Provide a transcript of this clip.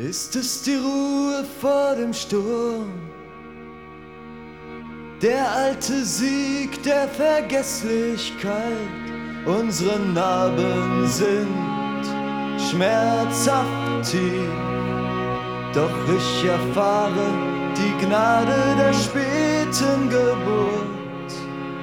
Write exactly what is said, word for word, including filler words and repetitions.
Ist es die Ruhe vor dem Sturm? Der alte Sieg der Vergesslichkeit. Unsere Narben sind schmerzhaft tief, doch ich erfahre die Gnade der späten Geburt.